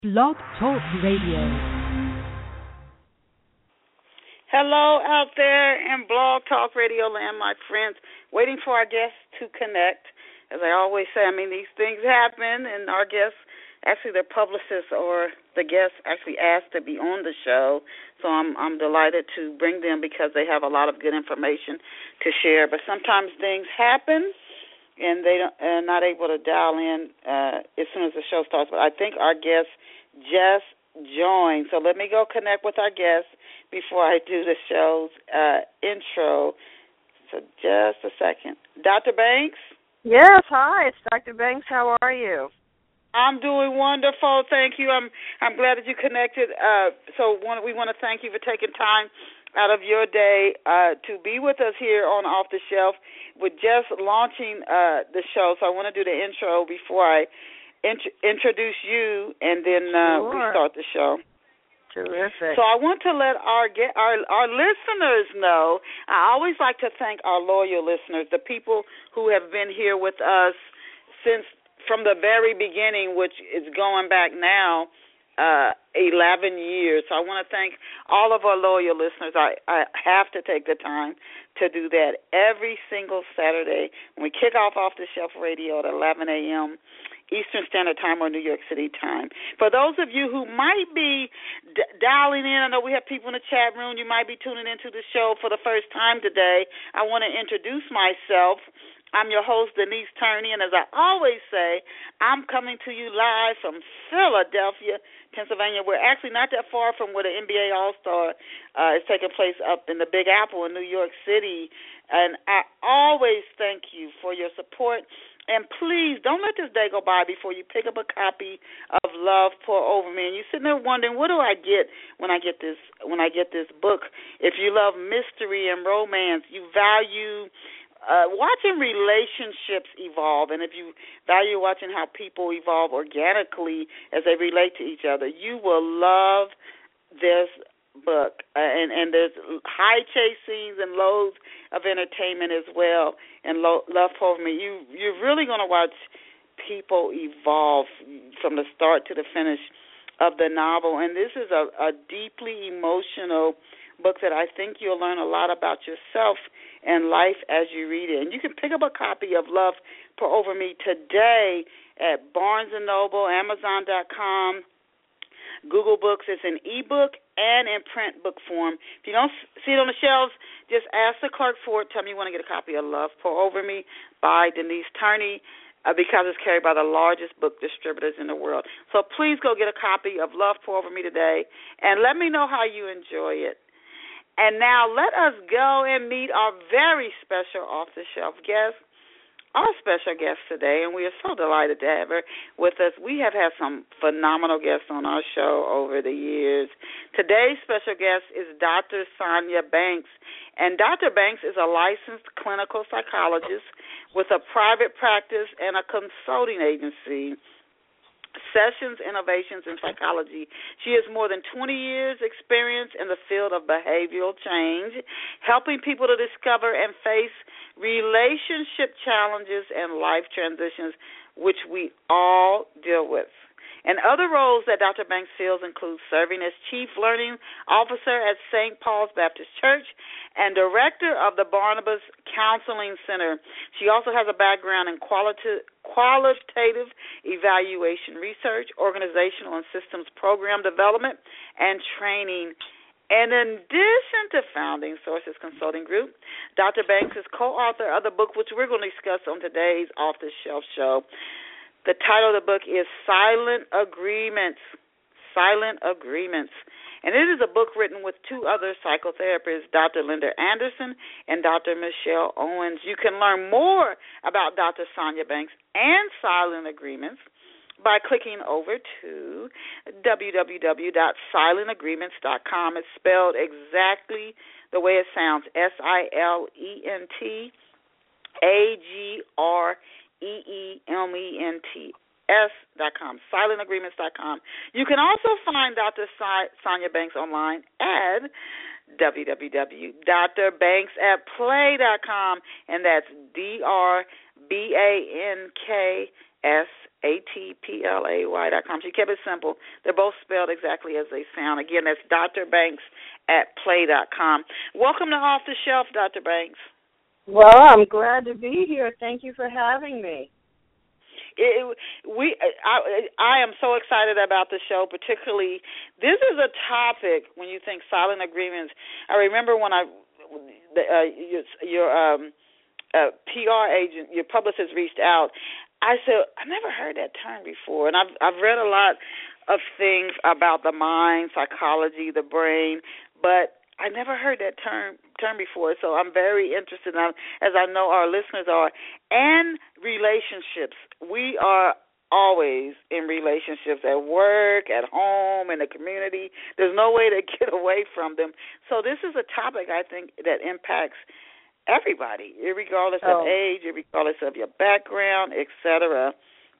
Blog Talk Radio. Hello out there in Blog Talk Radio land, my friends. Waiting for our guests to connect. As I always say, these things happen, and our guests, actually their publicists or the guests actually asked to be on the show. So I'm delighted to bring them because they have a lot of good information to share. But sometimes things happen, and are not able to dial in as soon as the show starts. But I think our guests just joined. So let me go connect with our guests before I do the show's intro. So just a second. Dr. Banks? Yes, hi. It's Dr. Banks. How are you? I'm doing wonderful. Thank you. I'm glad that you connected. We want to thank you for taking time out of your day to be with us here on Off the Shelf. We're just launching the show, so I want to do the intro before I introduce you, and then we start the show. Terrific. So I want to let our listeners know. I always like to thank our loyal listeners, the people who have been here with us from the very beginning, which is going back now 11 years. So I want to thank all of our loyal listeners. I have to take the time to do that every single Saturday when we kick off the Shelf Radio at 11 a.m. Eastern Standard Time or New York City time. For those of you who might be dialing in, I know we have people in the chat room. You might be tuning into the show for the first time today. I want to introduce myself. I'm your host, Denise Turney, and as I always say, I'm coming to you live from Philadelphia, Pennsylvania. We're actually not that far from where the NBA All-Star is taking place up in the Big Apple in New York City. And I always thank you for your support. And please don't let this day go by before you pick up a copy of Love Pour Over Me. And you're sitting there wondering, what do I get when I get this book? If you love mystery and romance, you value watching relationships evolve, and if you value watching how people evolve organically as they relate to each other, you will love this book. And there's high chase scenes and loads of entertainment as well. And Love Pour Over Me, you're really going to watch people evolve from the start to the finish of the novel. And this is a deeply emotional book that I think you'll learn a lot about yourself and life as you read it. And you can pick up a copy of Love Pour Over Me today at Barnes & Noble, Amazon.com, Google Books. It's an ebook and in print book form. If you don't see it on the shelves, just ask the clerk for it. Tell me you want to get a copy of Love Pour Over Me by Denise Turney because it's carried by the largest book distributors in the world. So please go get a copy of Love Pour Over Me today and let me know how you enjoy it. And now let us go and meet our very special off-the-shelf guest, our special guest today, and we are so delighted to have her with us. We have had some phenomenal guests on our show over the years. Today's special guest is Dr. Sonia Banks, and Dr. Banks is a licensed clinical psychologist with a private practice and a consulting agency, Sessions Innovations in Psychology. She has more than 20 years' experience in the field of behavioral change, helping people to discover and face relationship challenges and life transitions, which we all deal with. And other roles that Dr. Banks fills include serving as Chief Learning Officer at St. Paul's Baptist Church and Director of the Barnabas Counseling Center. She also has a background in qualitative evaluation research, organizational and systems program development, and training. And in addition to founding Sources Consulting Group, Dr. Banks is co-author of the book, which we're going to discuss on today's Off the Shelf show. The title of the book is Silent Agreements. Silent Agreements. And it is a book written with two other psychotherapists, Dr. Linda Anderson and Dr. Michelle Owens. You can learn more about Dr. Sonia Banks and Silent Agreements by clicking over to www.silentagreements.com. It's spelled exactly the way it sounds, SilentAgreements.com, silentagreements.com. You can also find Dr. Sonia Banks online at www.drbanksatplay.com, and that's DRBANKS ATPLAY.com. She kept it simple. They're both spelled exactly as they sound. Again, that's drbanks@play.com. Welcome to Off the Shelf, Dr. Banks. Well, I'm glad to be here. Thank you for having me. I am so excited about the show, particularly this is a topic when you think silent agreements. I remember when your PR agent, your publicist reached out. I said, I never heard that term before, and I've read a lot of things about the mind, psychology, the brain, but I never heard that term before, so I'm very interested, as I know our listeners are, and relationships. We are always in relationships at work, at home, in the community. There's no way to get away from them. So this is a topic, I think, that impacts everybody, regardless of age, regardless of your background, etc.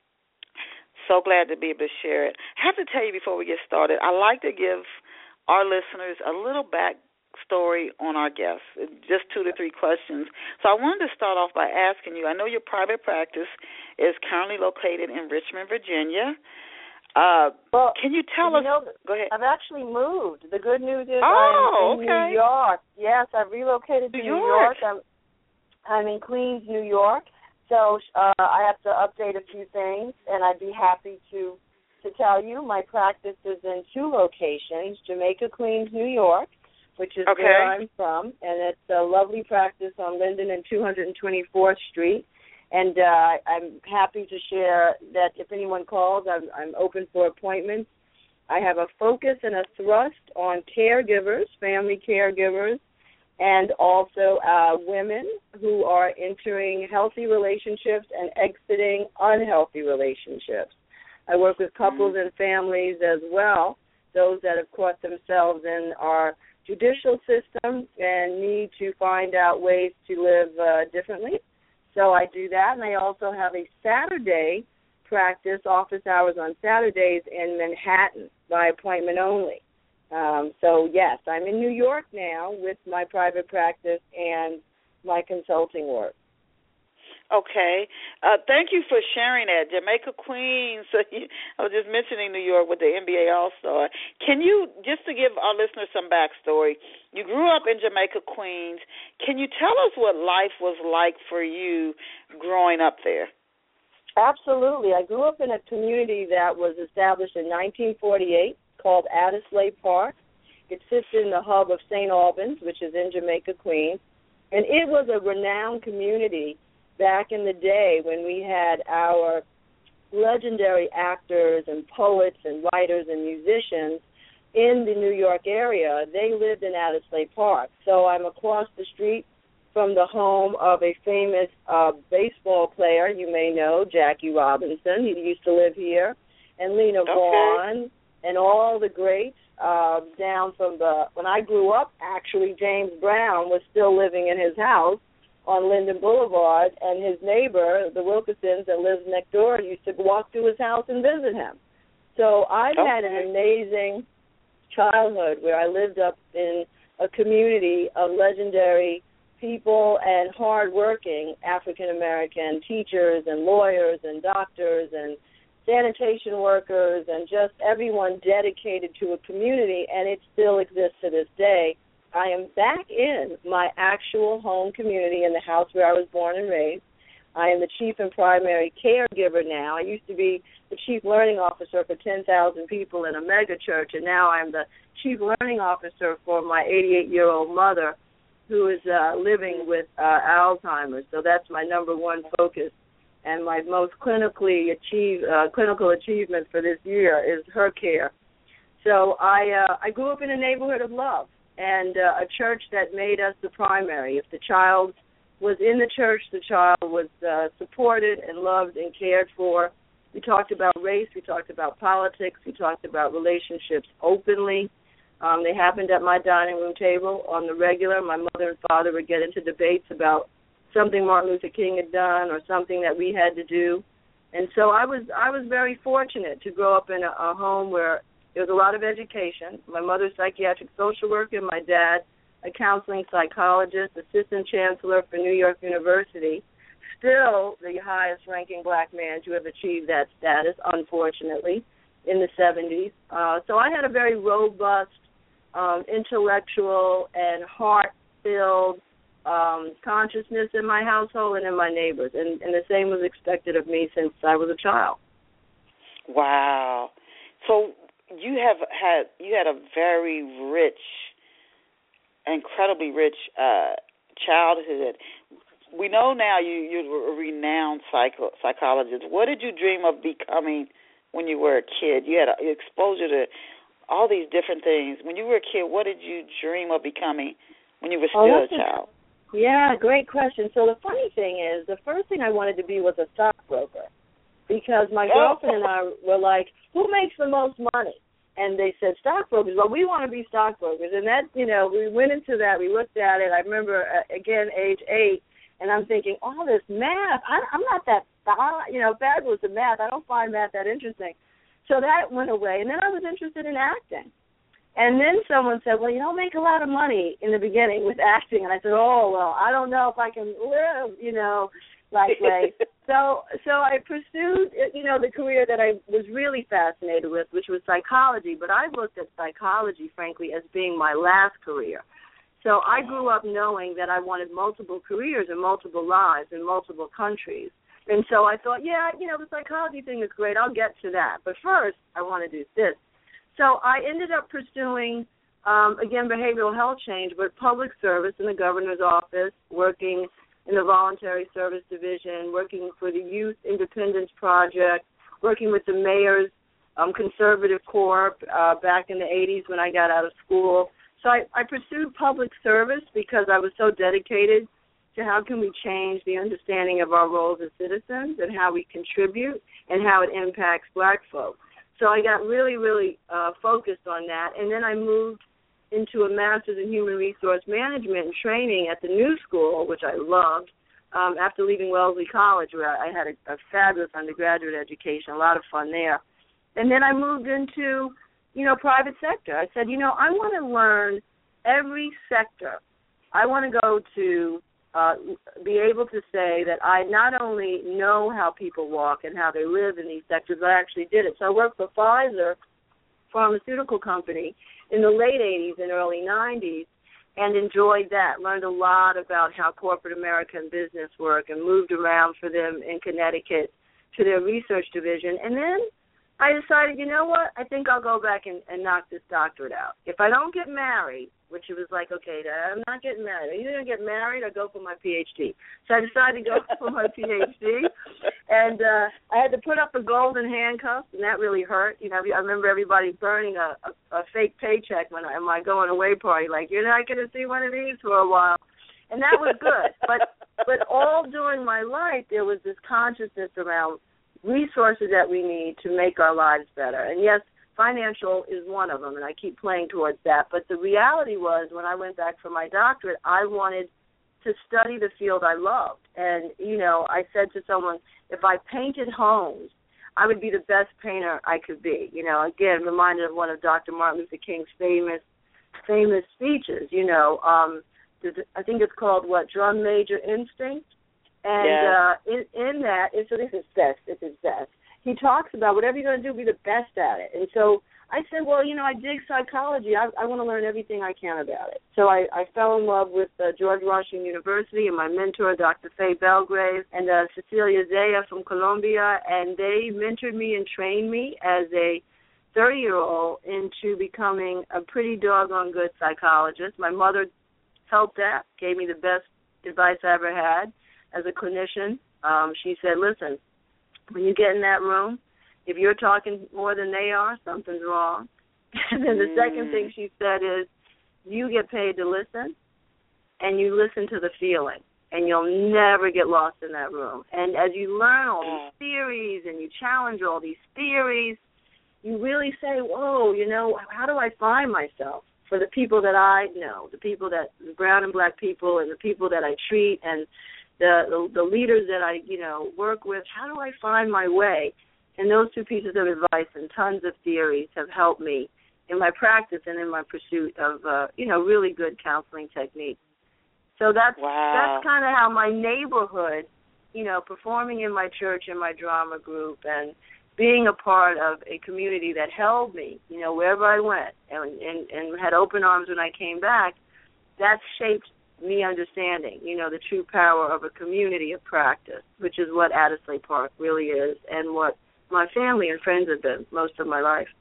So glad to be able to share it. I have to tell you before we get started, I like to give our listeners a little backstory on our guests, just 2 to 3 questions. So I wanted to start off by asking you, I know your private practice is currently located in Richmond, Virginia. Can you tell us? Go ahead. I've actually moved. The good news is I'm in New York. Yes, I've relocated to New York. I'm in Queens, New York. So I have to update a few things, and I'd be happy to tell you my practice is in 2 locations, Jamaica, Queens, New York, which is where I'm from, and it's a lovely practice on Linden and 224th Street. And I'm happy to share that if anyone calls, I'm open for appointments. I have a focus and a thrust on caregivers, family caregivers, and also women who are entering healthy relationships and exiting unhealthy relationships. I work with couples and families as well, those that have caught themselves in our judicial system and need to find out ways to live differently. So I do that, and I also have a Saturday practice, office hours on Saturdays in Manhattan by appointment only. So, yes, I'm in New York now with my private practice and my consulting work. Okay. Thank you for sharing that. Jamaica, Queens. I was just mentioning New York with the NBA All-Star. Can you, just to give our listeners some backstory, you grew up in Jamaica, Queens. Can you tell us what life was like for you growing up there? Absolutely. I grew up in a community that was established in 1948 called Addisley Park. It sits in the hub of St. Albans, which is in Jamaica, Queens. And it was a renowned community back in the day when we had our legendary actors and poets and writers and musicians in the New York area. They lived in Addisley Park. So I'm across the street from the home of a famous baseball player you may know, Jackie Robinson. He used to live here. And Lena Vaughn and all the greats down from when I grew up, actually, James Brown was still living in his house on Linden Boulevard, and his neighbor, the Wilkersons that lives next door, used to walk to his house and visit him. So I've had an amazing childhood where I lived up in a community of legendary people and hardworking African-American teachers and lawyers and doctors and sanitation workers and just everyone dedicated to a community, and it still exists to this day. I am back in my actual home community in the house where I was born and raised. I am the chief and primary caregiver now. I used to be the chief learning officer for 10,000 people in a mega church, and now I'm the chief learning officer for my 88-year-old mother who is living with Alzheimer's. So that's my number one focus. And my most clinical achievement for this year is her care. So I grew up in a neighborhood of love and a church that made us the primary. If the child was in the church, the child was supported and loved and cared for. We talked about race. We talked about politics. We talked about relationships openly. They happened at my dining room table on the regular. My mother and father would get into debates about something Martin Luther King had done or something that we had to do. And so I was very fortunate to grow up in a home where there was a lot of education. My mother's psychiatric social worker, my dad a counseling psychologist, assistant chancellor for New York University. still the highest ranking black man to have achieved that status, unfortunately, in the 70s. So I had a very robust, intellectual and heart-filled consciousness in my household and in my neighbors, and the same was expected of me since I was a child. Wow. So you had a very rich, incredibly rich childhood. We know now you're a renowned psychologist. What did you dream of becoming when you were a kid? You had exposure to all these different things. When you were a kid, what did you dream of becoming when you were still a child? Yeah, great question. So the funny thing is, the first thing I wanted to be was a stockbroker, because my girlfriend and I were like, who makes the most money? And they said, stockbrokers. Well, we want to be stockbrokers. And that, we went into that. We looked at it. I remember, again, age 8, and I'm thinking, all this math, I'm not that, fabulous at math. I don't find math that interesting. So that went away. And then I was interested in acting. And then someone said, well, you don't make a lot of money in the beginning with acting. And I said, oh, well, I don't know if I can live, like way. So I pursued, the career that I was really fascinated with, which was psychology. But I looked at psychology, frankly, as being my last career. So I grew up knowing that I wanted multiple careers and multiple lives in multiple countries. And so I thought, the psychology thing is great. I'll get to that. But first, I want to do this. So I ended up pursuing, again, behavioral health change, but public service in the governor's office, working in the voluntary service division, working for the Youth Independence Project, working with the mayor's conservative corps back in the 80s when I got out of school. So I pursued public service because I was so dedicated to how can we change the understanding of our roles as citizens and how we contribute and how it impacts black folk. So I got really, really focused on that. And then I moved into a master's in human resource management and training at the New School, which I loved, after leaving Wellesley College, where I had a fabulous undergraduate education, a lot of fun there. And then I moved into, private sector. I said, I want to learn every sector. I want to go to be able to say that I not only know how people walk and how they live in these sectors, but I actually did it. So I worked for Pfizer, pharmaceutical company, in the late 80s and early 90s, and enjoyed that, learned a lot about how corporate American business work, and moved around for them in Connecticut to their research division. And then I decided, I think I'll go back and knock this doctorate out. If I don't get married, which it was like, okay, I'm not getting married. I'm either going to get married or go for my PhD. So I decided to go for my PhD. And I had to put up the golden handcuffs, and that really hurt. I remember everybody burning a fake paycheck when I go on a away party, like, you're not going to see one of these for a while. And that was good. But all during my life, there was this consciousness around resources that we need to make our lives better. And yes, financial is one of them, and I keep playing towards that. But the reality was, when I went back for my doctorate, I wanted to study the field I loved. And, I said to someone, if I painted homes, I would be the best painter I could be. Again, reminded of one of Dr. Martin Luther King's famous speeches, I think it's called, Drum Major Instinct. And in that, so this is best. He talks about whatever you're going to do, be the best at it. And so I said, well, I dig psychology. I want to learn everything I can about it. So I fell in love with George Washington University and my mentor, Dr. Faye Belgrave, and Cecilia Zaya from Colombia, and they mentored me and trained me as a 30-year-old into becoming a pretty doggone good psychologist. My mother helped that, gave me the best advice I ever had as a clinician. She said, listen, when you get in that room, if you're talking more than they are, something's wrong. And then the second thing she said is, you get paid to listen, and you listen to the feeling, and you'll never get lost in that room. And as you learn all these theories and you challenge all these theories, you really say, whoa, how do I find myself? For the people that I know, the brown and black people, and the people that I treat, and the leaders that I, work with, how do I find my way? And those two pieces of advice and tons of theories have helped me in my practice and in my pursuit of, really good counseling techniques. So that's kind of how my neighborhood performing in my church and my drama group and being a part of a community that held me, wherever I went and had open arms when I came back, that shaped me understanding, the true power of a community of practice, which is what Addisley Park really is and what my family and friends have been most of my life.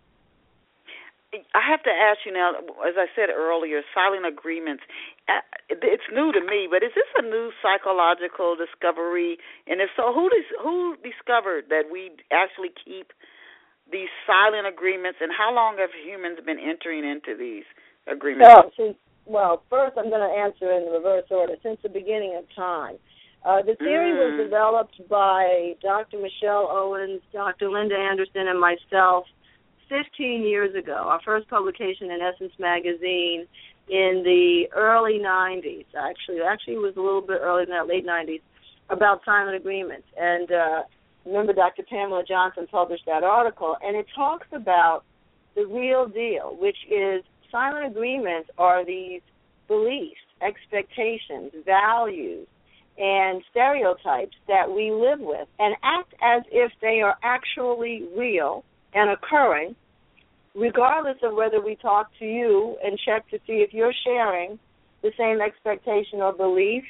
I have to ask you now, as I said earlier, silent agreements, it's new to me, but is this a new psychological discovery? And if so, who discovered that we actually keep these silent agreements, and how long have humans been entering into these agreements? Well, first I'm going to answer in reverse order. Since the beginning of time. The theory was developed by Dr. Michelle Owens, Dr. Linda Anderson, and myself 15 years ago. Our first publication in Essence Magazine in the early 90s. Actually, it was a little bit earlier than that, late 90s, about silent agreements. And remember, Dr. Pamela Johnson published that article, and it talks about the real deal, which is silent agreements are these beliefs, expectations, values, and stereotypes that we live with and act as if they are actually real and occurring, regardless of whether we talk to you and check to see if you're sharing the same expectation or belief.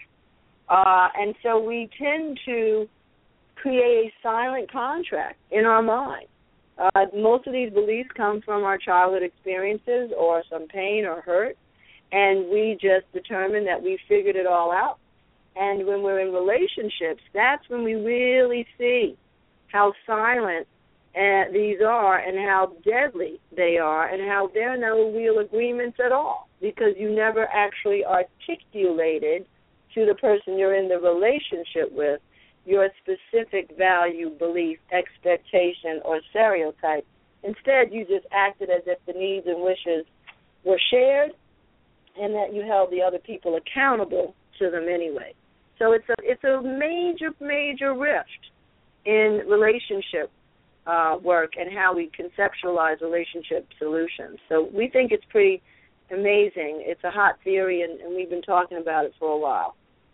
And so we tend to create a silent contract in our mind. Most of these beliefs come from our childhood experiences or some pain or hurt, and we just determine that we figured it all out. And when we're in relationships, that's when we really see how silent these are and how deadly they are and how there are no real agreements at all, because you never actually articulated to the person you're in the relationship with your specific value, belief, expectation, or stereotype. Instead, you just acted as if the needs and wishes were shared and that you held the other people accountable to them anyway. So it's a major, major rift in relationship work and how we conceptualize relationship solutions. So we think it's pretty amazing. It's a hot theory, and we've been talking about it for a while.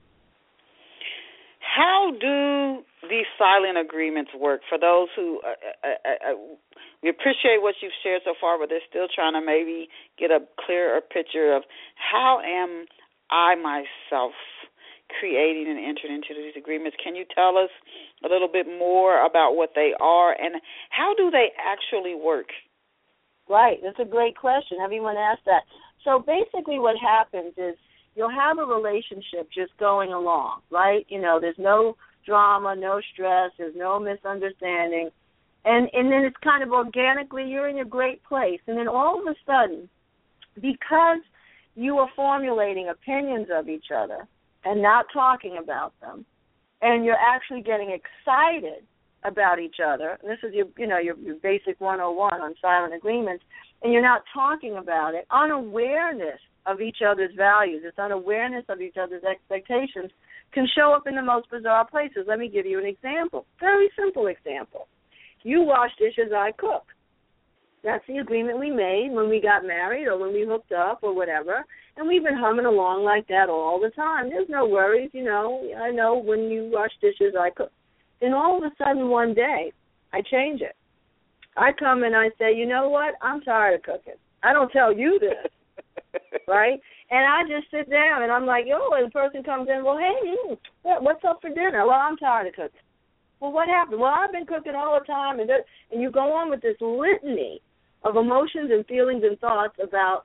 How do these silent agreements work? For those who, we appreciate what you've shared so far, but they're still trying to maybe get a clearer picture of how am I myself creating and entering into these agreements. Can you tell us a little bit more about what they are and how do they actually work? Right. That's a great question. Everyone asked that. So basically what happens is you'll have a relationship just going along, right? There's no drama, no stress, there's no misunderstanding. And then it's kind of organically, you're in a great place. And then all of a sudden, because you are formulating opinions of each other and not talking about them, and you're actually getting excited about each other, and this is your basic 101 on silent agreements, and you're not talking about it, unawareness of each other's values, this unawareness of each other's expectations can show up in the most bizarre places. Let me give you an example, very simple example. You wash dishes, I cook. That's the agreement we made when we got married or when we hooked up or whatever, and we've been humming along like that all the time. There's no worries, I know when you wash dishes, I cook. Then all of a sudden one day, I change it. I come and I say, you know what, I'm tired of cooking. I don't tell you this. Right? And I just sit down, and I'm like, and the person comes in, well, hey, what's up for dinner? Well, I'm tired of cooking. Well, what happened? Well, I've been cooking all the time, and you go on with this litany of emotions and feelings and thoughts about,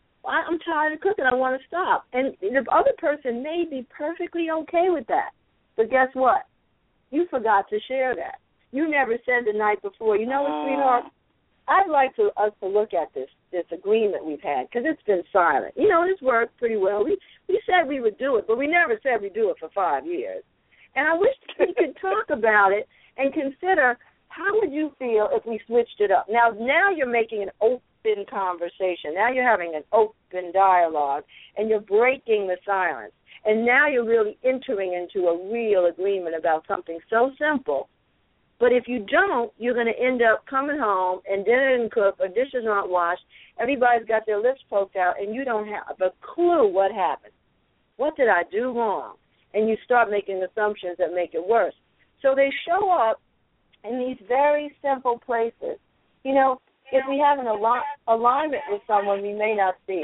I'm tired of cooking, I want to stop. And the other person may be perfectly okay with that. But guess what? You forgot to share that. You never said the night before, you know what, sweetheart? I'd like us to look at this agreement we've had, because it's been silent. It's worked pretty well. We said we would do it, but we never said we'd do it for 5 years. And I wish we could talk about it and consider how would you feel if we switched it up. Now you're making an open conversation. Now you're having an open dialogue, and you're breaking the silence. And now you're really entering into a real agreement about something so simple. But if you don't, you're going to end up coming home and dinner didn't cook or dishes aren't washed. Everybody's got their lips poked out, and you don't have a clue what happened. What did I do wrong? and you start making assumptions that make it worse. So they show up in these very simple places. You know, if we have an alignment with someone, we may not see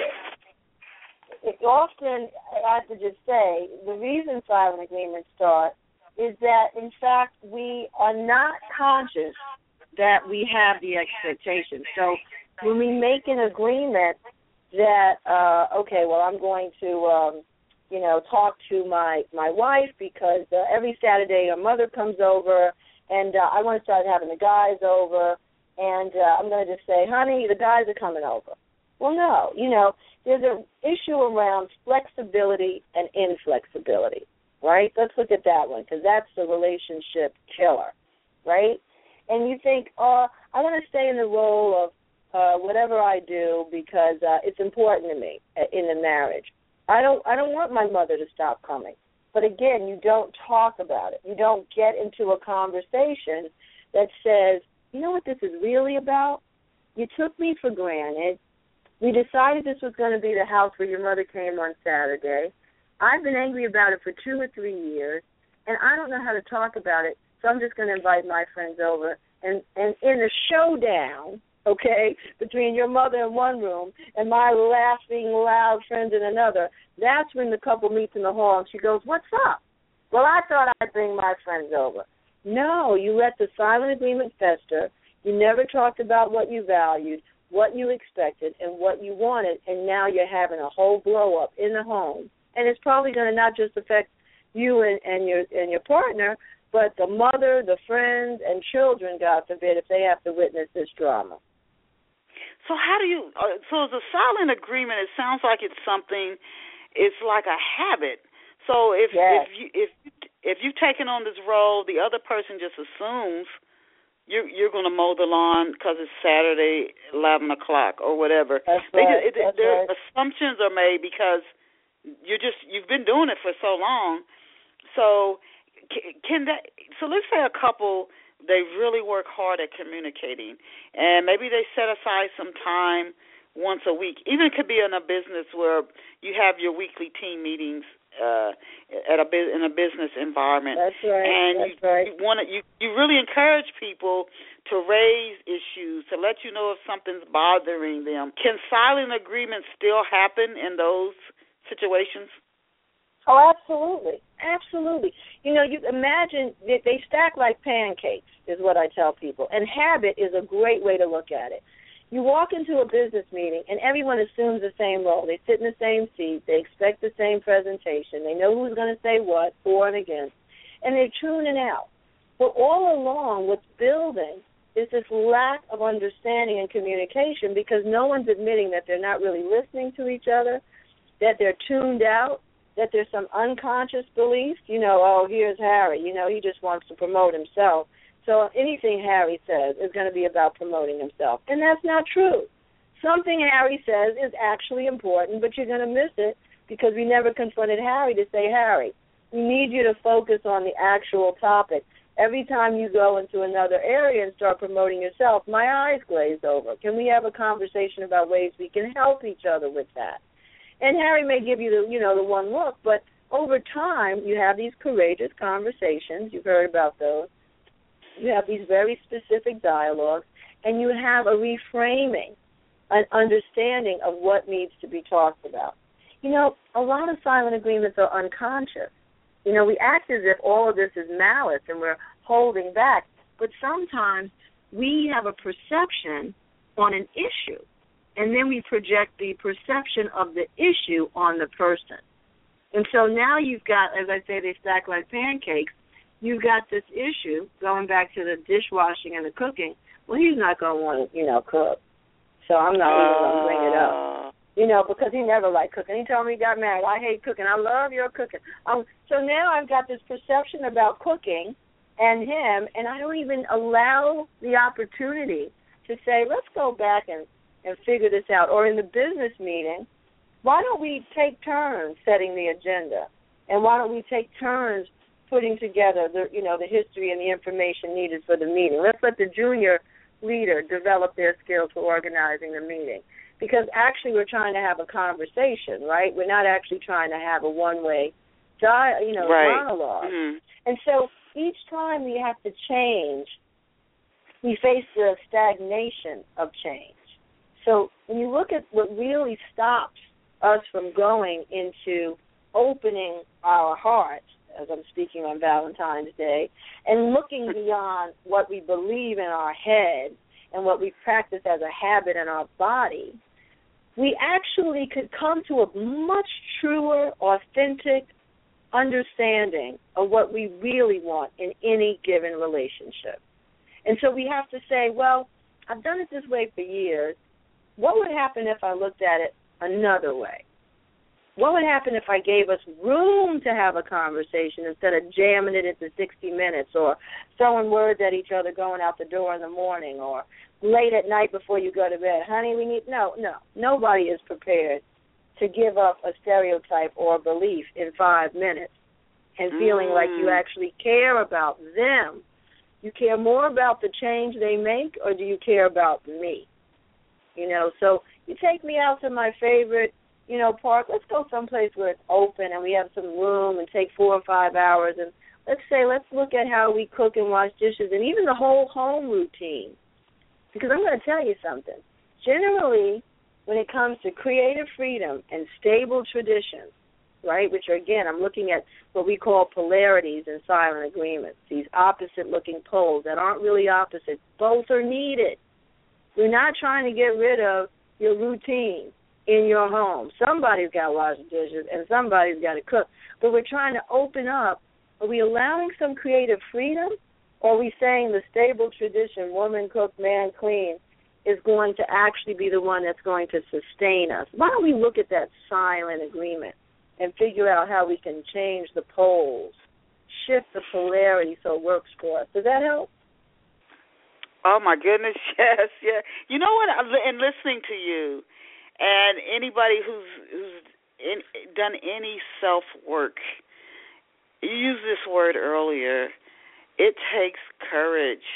it. Often, I have to just say, the reason silent agreements start is that, in fact, we are not conscious that we have the expectation. So when we make an agreement that, okay, well, I'm going to, talk to my wife because every Saturday her mother comes over, and I want to start having the guys over, and I'm going to just say, honey, the guys are coming over. Well, no, there's an issue around flexibility and inflexibility, right? Let's look at that one, because that's the relationship killer, right? And you think, I want to stay in the role of whatever I do because it's important to me in the marriage. I don't want my mother to stop coming. But again, you don't talk about it. You don't get into a conversation that says, you know what this is really about? You took me for granted. We decided this was going to be the house where your mother came on Saturday. I've been angry about it for 2 or 3 years, and I don't know how to talk about it, so I'm just going to invite my friends over. And in a showdown, okay, between your mother in one room and my laughing, loud friends in another, that's when the couple meets in the hall, and she goes, what's up? Well, I thought I'd bring my friends over. No, you let the silent agreement fester. You never talked about what you valued, what you expected, and what you wanted, and now you're having a whole blow-up in the home. And it's probably going to not just affect you and your partner, but the mother, the friends, and children, God forbid, if they have to witness this drama. So how do you? So the silent agreement, it sounds like it's something. It's like a habit. So if you've taken on this role, the other person just assumes you're going to mow the lawn because it's Saturday, 11 o'clock or whatever. That's right. Their assumptions are made because you've been doing it for so long. So so let's say a couple, they really work hard at communicating, and maybe they set aside some time once a week. Even it could be in a business where you have your weekly team meetings in a business environment. That's right. And you you really encourage people to raise issues, to let you know if something's bothering them. Can silent agreements still happen in those situations? Oh, absolutely. Absolutely. You imagine that they stack like pancakes is what I tell people. And habit is a great way to look at it. You walk into a business meeting, and everyone assumes the same role. They sit in the same seat. They expect the same presentation. They know who's going to say what, for and against. And they're tuning out. But all along, what's building is this lack of understanding and communication because no one's admitting that they're not really listening to each other, that they're tuned out, that there's some unconscious beliefs. Here's Harry. He just wants to promote himself. So anything Harry says is going to be about promoting himself. And that's not true. Something Harry says is actually important, but you're going to miss it because we never confronted Harry to say, Harry, we need you to focus on the actual topic. Every time you go into another area and start promoting yourself, my eyes glaze over. Can we have a conversation about ways we can help each other with that? And Harry may give you the one look, but over time you have these courageous conversations. You've heard about those. You have these very specific dialogues, and you have a reframing, an understanding of what needs to be talked about. A lot of silent agreements are unconscious. We act as if all of this is malice and we're holding back, but sometimes we have a perception on an issue, and then we project the perception of the issue on the person. And so now you've got, as I say, they stack like pancakes, you've got this issue going back to the dishwashing and the cooking. Well, he's not going to want to, cook, so I'm not even going to bring it up, because he never liked cooking. He told me he got married. I hate cooking. I love your cooking. So now I've got this perception about cooking and him, and I don't even allow the opportunity to say, let's go back and figure this out. Or in the business meeting, why don't we take turns setting the agenda? And why don't we take turns putting together the history and the information needed for the meeting? Let's let the junior leader develop their skills for organizing the meeting. Because actually we're trying to have a conversation, right? We're not actually trying to have a one-way monologue. Mm-hmm. And so each time we have to change, we face the stagnation of change. So when you look at what really stops us from going into opening our hearts, as I'm speaking on Valentine's Day, and looking beyond what we believe in our head and what we practice as a habit in our body, we actually could come to a much truer, authentic understanding of what we really want in any given relationship. And so we have to say, well, I've done it this way for years. What would happen if I looked at it another way? What would happen if I gave us room to have a conversation instead of jamming it into 60 minutes or throwing words at each other going out the door in the morning or late at night before you go to bed? Honey, no. Nobody is prepared to give up a stereotype or a belief in 5 minutes and feeling like you actually care about them. You care more about the change they make, or do you care about me? So you take me out to my favorite, park. Let's go someplace where it's open and we have some room and take 4 or 5 hours. And let's look at how we cook and wash dishes and even the whole home routine. Because I'm going to tell you something. Generally, when it comes to creative freedom and stable traditions, right, which are, again, I'm looking at what we call polarities in silent agreements, these opposite-looking poles that aren't really opposite. Both are needed. We're not trying to get rid of your routine in your home. Somebody's got to wash the dishes and somebody's got to cook. But we're trying to open up. Are we allowing some creative freedom, or are we saying the stable tradition, woman cook, man clean, is going to actually be the one that's going to sustain us? Why don't we look at that silent agreement and figure out how we can change the poles, shift the polarity so it works for us? Does that help? Oh, my goodness, yes, yeah. You know what, in listening to you, and anybody who's done any self-work, you used this word earlier, it takes courage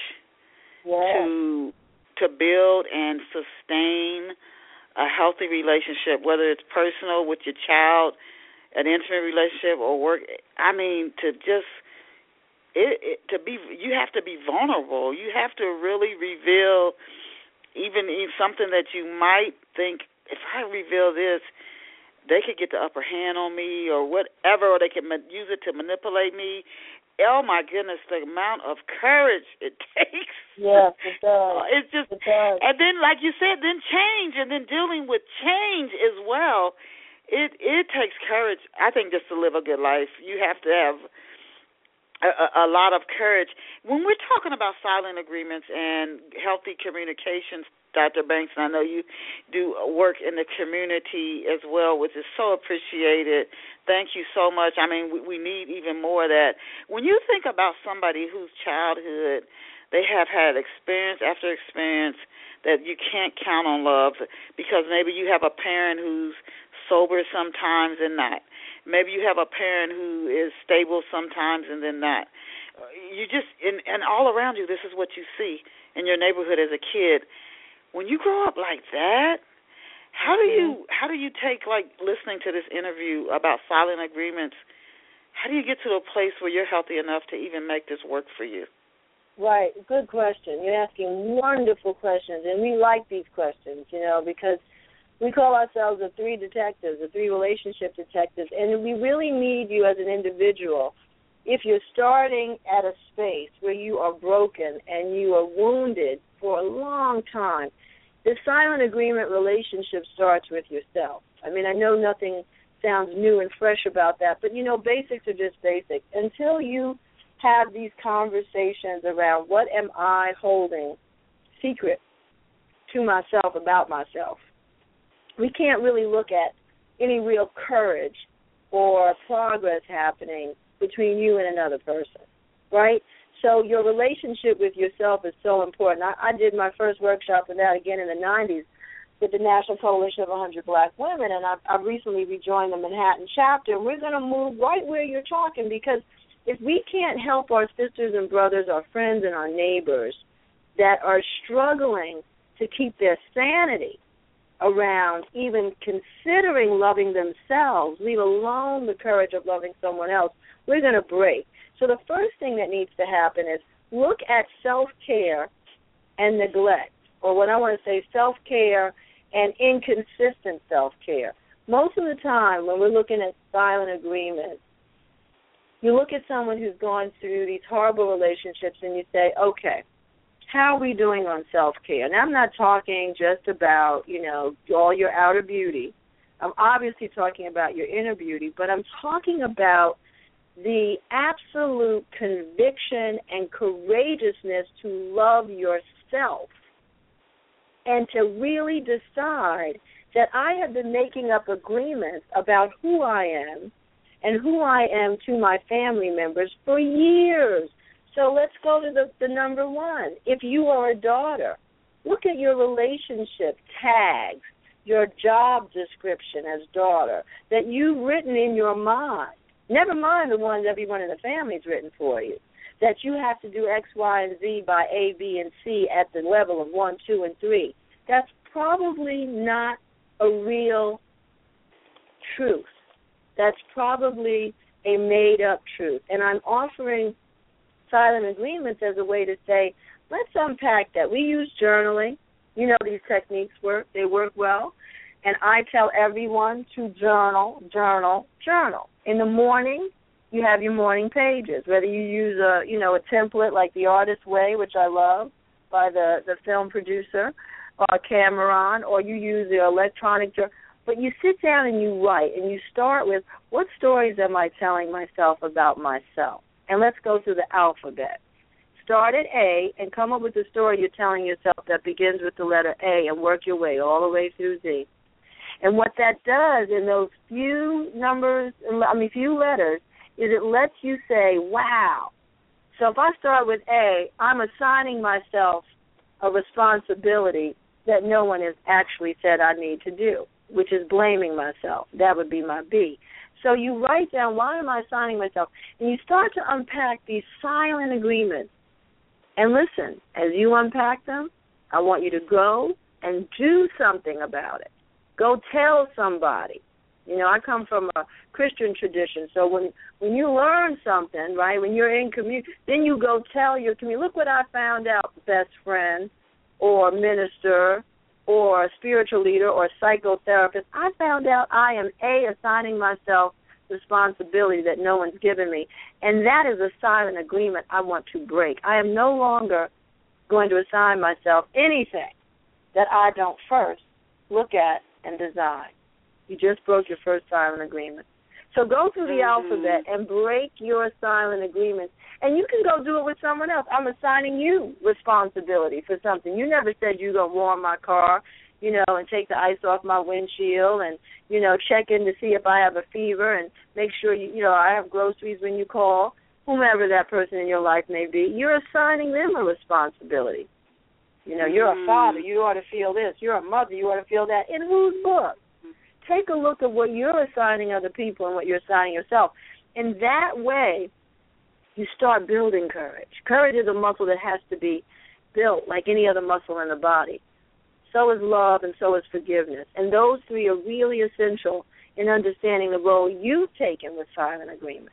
to build and sustain a healthy relationship, whether it's personal with your child, an intimate relationship, or work. I mean, you have to be vulnerable. You have to really reveal even something that you might think, if I reveal this, they could get the upper hand on me or whatever, or they can use it to manipulate me. Oh, my goodness, the amount of courage it takes. Yes, it does. It does. And then, like you said, then change, and then dealing with change as well. It takes courage, I think, just to live a good life. You have to have a lot of courage. When we're talking about silent agreements and healthy communications, Dr. Banks, and I know you do work in the community as well, which is so appreciated. Thank you so much. I mean, we need even more of that. When you think about somebody whose childhood, they have had experience after experience that you can't count on love because maybe you have a parent who's sober sometimes and not. Maybe you have a parent who is stable sometimes and then not. You just, and all around you, this is what you see in your neighborhood as a kid. When you grow up like that, how do you take, like, listening to this interview about silent agreements, how do you get to a place where you're healthy enough to even make this work for you? Right. Good question. You're asking wonderful questions, and we like these questions, because we call ourselves the 3 detectives, the 3 relationship detectives, and we really need you as an individual. If you're starting at a space where you are broken and you are wounded for a long time, the silent agreement relationship starts with yourself. I mean, I know nothing sounds new and fresh about that, but, basics are just basic. Until you have these conversations around what am I holding secret to myself about myself, we can't really look at any real courage or progress happening between you and another person, right? So your relationship with yourself is so important. I did my first workshop for that again in the 90s with the National Coalition of 100 Black Women, and I've recently rejoined the Manhattan chapter, and we're going to move right where you're talking, because if we can't help our sisters and brothers, our friends and our neighbors that are struggling to keep their sanity, around even considering loving themselves, leave alone the courage of loving someone else, we're going to break. So the first thing that needs to happen is look at self-care and neglect, or what I want to say, self-care and inconsistent self-care. Most of the time when we're looking at silent agreements, you look at someone who's gone through these horrible relationships and you say, okay, how are we doing on self-care? And I'm not talking just about, all your outer beauty. I'm obviously talking about your inner beauty, but I'm talking about the absolute conviction and courageousness to love yourself and to really decide that I have been making up agreements about who I am and who I am to my family members for years. So let's go to the number one. If you are a daughter, look at your relationship tags, your job description as daughter that you've written in your mind. Never mind the ones everyone in the family's written for you, that you have to do X, Y, and Z by A, B, and C at the level of 1, 2, and 3. That's probably not a real truth. That's probably a made-up truth. And I'm offering silent agreements as a way to say, let's unpack that. We use journaling. You know these techniques work. They work well. And I tell everyone to journal, journal, journal. In the morning, you have your morning pages, whether you use a template like The Artist's Way, which I love, by the film producer, Cameron, or you use the electronic journal. But you sit down and you write, and you start with, what stories am I telling myself about myself? And let's go through the alphabet. Start at A and come up with a story you're telling yourself that begins with the letter A and work your way all the way through Z. And what that does in those few letters, is it lets you say, wow. So if I start with A, I'm assigning myself a responsibility that no one has actually said I need to do, which is blaming myself. That would be my B. So you write down, why am I assigning myself? And you start to unpack these silent agreements. And listen, as you unpack them, I want you to go and do something about it. Go tell somebody. I come from a Christian tradition, so when you learn something, right, when you're in community, then you go tell your community, look what I found out, best friend or minister or a spiritual leader or a psychotherapist. I found out I am assigning myself responsibility that no one's given me, and that is a silent agreement I want to break. I am no longer going to assign myself anything that I don't first look at and design. You just broke your first silent agreement. So go through the alphabet and break your silent agreements, and you can go do it with someone else. I'm assigning you responsibility for something. You never said you're going to warm my car, and take the ice off my windshield and, check in to see if I have a fever and make sure, I have groceries when you call, whomever that person in your life may be. You're assigning them a responsibility. You're a father, you ought to feel this. You're a mother, you ought to feel that. In whose book? Take a look at what you're assigning other people and what you're assigning yourself. In that way, you start building courage. Courage is a muscle that has to be built like any other muscle in the body. So is love and so is forgiveness. And those three are really essential in understanding the role you've taken with silent agreement.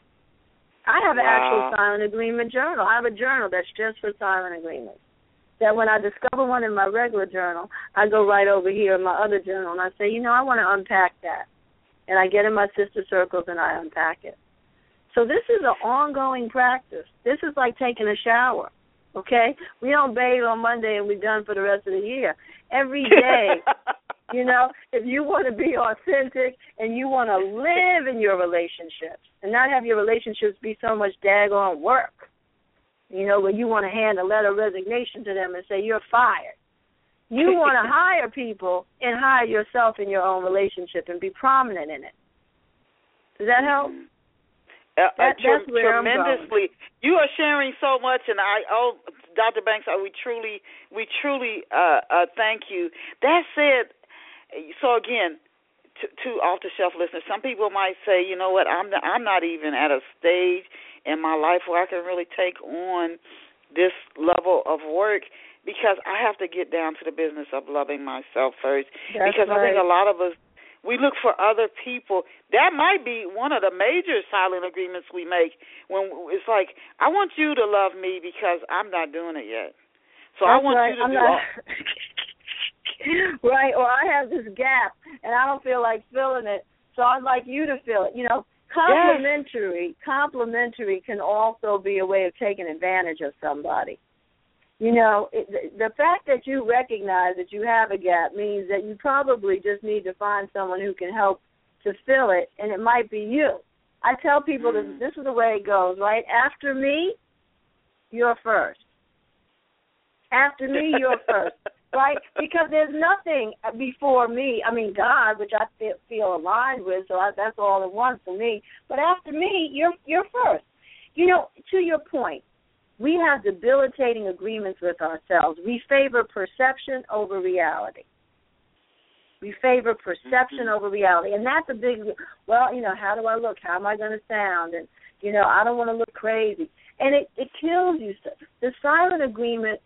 I have an actual silent agreement journal. I have a journal that's just for silent agreements. That when I discover one in my regular journal, I go right over here in my other journal and I say, I want to unpack that. And I get in my sister circles and I unpack it. So this is an ongoing practice. This is like taking a shower, okay? We don't bathe on Monday and we're done for the rest of the year. Every day, if you want to be authentic and you want to live in your relationships and not have your relationships be so much daggone work, where you want to hand a letter of resignation to them and say, you're fired. You want to hire people and hire yourself in your own relationship and be prominent in it. Does that help? That's where tremendously. You are sharing so much, and Dr. Banks, we truly thank you. That said, so again, to off-the-shelf listeners, some people might say, you know what, I'm not even at a stage in my life where I can really take on this level of work. because I have to get down to the business of loving myself first. That's because right. I think a lot of us, we look for other people. That might be one of the major silent agreements we make when it's like, I want you to love me because I'm not doing it yet. So That's I want right. you to do all. Right, or I have this gap and I don't feel like filling it, so I'd like you to fill it. You know, complimentary can also be a way of taking advantage of somebody. You know, the fact that you recognize that you have a gap means that you probably just need to find someone who can help to fill it, and it might be you. I tell people that this is the way it goes, right? After me, you're first. After me, you're first, right? Because there's nothing before me. I mean, God, which I feel aligned with, so that's all in one for me. But after me, you're first. You know, to your point, we have debilitating agreements with ourselves. We favor perception over reality. We favor perception over reality. And that's a big, well, you know, how do I look? How am I going to sound? And, you know, I don't want to look crazy. And it kills you. The silent agreement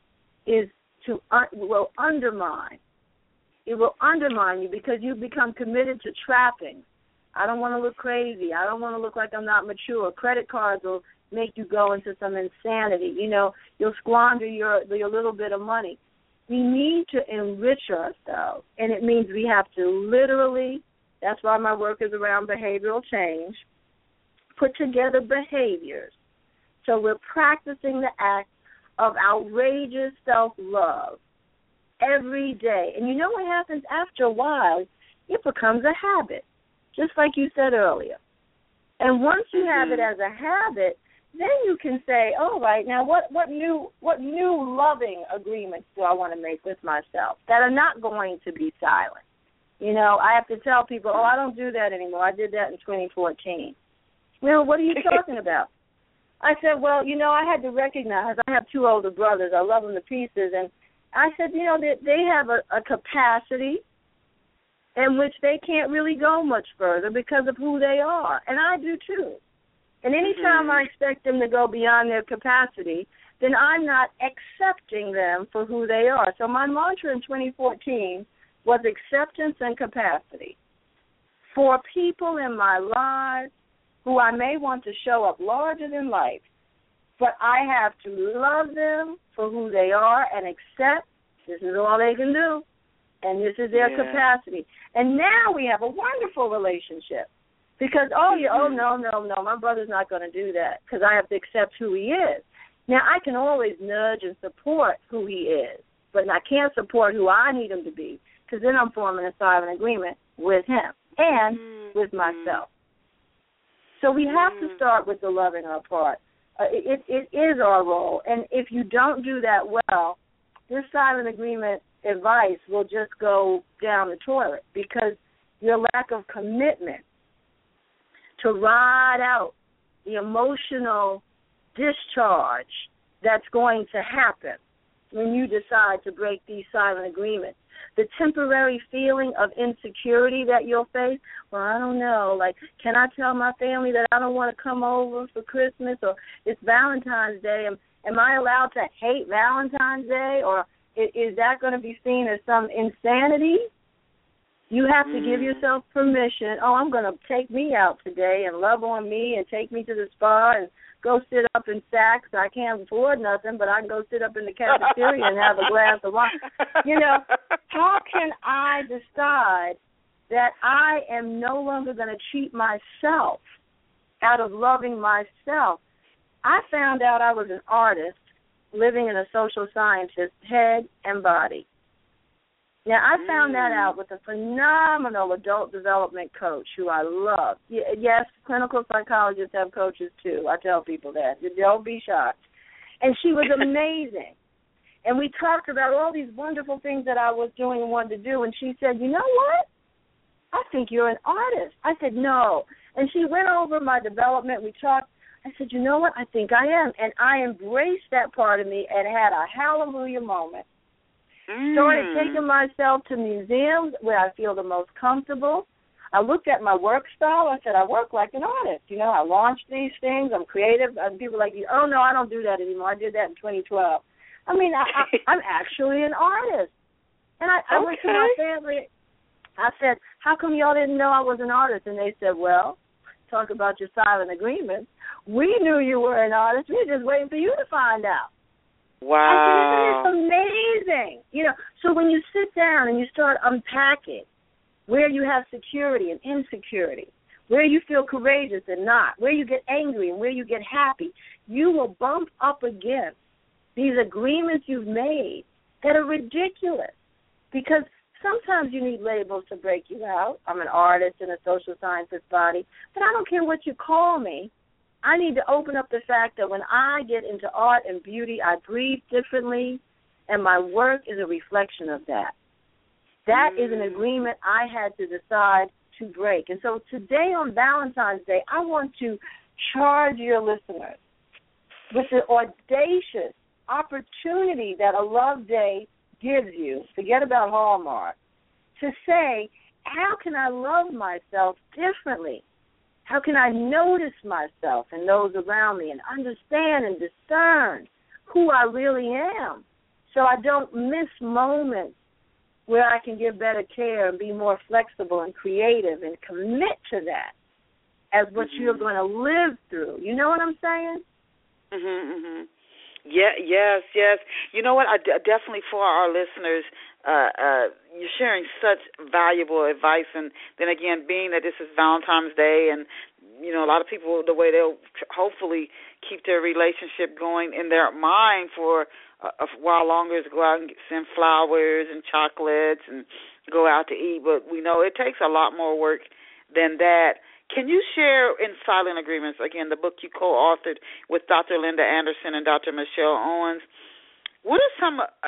will undermine. It will undermine you because you become committed to trappings. I don't want to look crazy. I don't want to look like I'm not mature. Credit cards will make you go into some insanity. You know, you'll squander your little bit of money. We need to enrich ourselves, and it means we have to literally, that's why my work is around behavioral change, put together behaviors. So we're practicing the act of outrageous self-love every day. And you know what happens after a while? It becomes a habit, just like you said earlier. And once you have it as a habit, then you can say, all right, now what new loving agreements do I want to make with myself that are not going to be silent? You know, I have to tell people, I don't do that anymore. I did that in 2014. Well, what are you talking about? I said, well, you know, I had to recognize I have two older brothers. I love them to pieces. And I said, you know, they have a capacity in which they can't really go much further because of who they are. And I do, too. And any time I expect them to go beyond their capacity, then I'm not accepting them for who they are. So my mantra in 2014 was acceptance and capacity. For people in my lives who I may want to show up larger than life, but I have to love them for who they are and accept this is all they can do, and this is their capacity. And now we have a wonderful relationship. Because, no, my brother's not going to do that because I have to accept who he is. Now, I can always nudge and support who he is, but I can't support who I need him to be because then I'm forming a silent agreement with him and with myself. So we have to start with the loving our part. It is our role. And if you don't do that well, this silent agreement advice will just go down the toilet because your lack of commitment to ride out the emotional discharge that's going to happen when you decide to break these silent agreements. The temporary feeling of insecurity that you'll face, well, I don't know, like, can I tell my family that I don't want to come over for Christmas, or it's Valentine's Day? Am I allowed to hate Valentine's Day, or is that going to be seen as some insanity? You have to give yourself permission. I'm going to take me out today and love on me and take me to the spa and go sit up in Saks. I can't afford nothing, but I can go sit up in the cafeteria and have a glass of wine. You know, how can I decide that I am no longer going to cheat myself out of loving myself? I found out I was an artist living in a social scientist, head and body. Now, I found that out with a phenomenal adult development coach who I love. Yes, clinical psychologists have coaches, too. I tell people that. Don't be shocked. And she was amazing. And we talked about all these wonderful things that I was doing and wanted to do. And she said, you know what? I think you're an artist. I said, no. And she went over my development. We talked. I said, you know what? I think I am. And I embraced that part of me and had a hallelujah moment. Started taking myself to museums where I feel the most comfortable. I looked at my work style. I said, I work like an artist. You know, I launched these things. I'm creative. And people are like, oh, no, I don't do that anymore. I did that in 2012. I mean, I'm actually an artist. And I went to my family. I said, how come y'all didn't know I was an artist? And they said, well, talk about your silent agreements. We knew you were an artist. We were just waiting for you to find out. Wow. I said, isn't this amazing? You know, so when you sit down and you start unpacking where you have security and insecurity, where you feel courageous and not, where you get angry and where you get happy, you will bump up against these agreements you've made that are ridiculous. Because sometimes you need labels to break you out. I'm an artist in a social sciences body, but I don't care what you call me. I need to open up the fact that when I get into art and beauty, I breathe differently, and my work is a reflection of that. That is an agreement I had to decide to break. And so today on Valentine's Day, I want to charge your listeners with the audacious opportunity that a love day gives you, forget about Hallmark, to say, how can I love myself differently? How can I notice myself and those around me and understand and discern who I really am so I don't miss moments where I can give better care and be more flexible and creative and commit to that as what you're going to live through. You know what I'm saying? Yeah, yes. You know what? I definitely, for our listeners, you're sharing such valuable advice. And then again, being that this is Valentine's Day, and you know, a lot of people, the way they'll hopefully keep their relationship going in their mind for a while longer is go out and send flowers and chocolates and go out to eat. But we know it takes a lot more work than that. Can you share in Silent Agreements, again, the book you co-authored with Dr. Linda Anderson and Dr. Michelle Owens? What are some of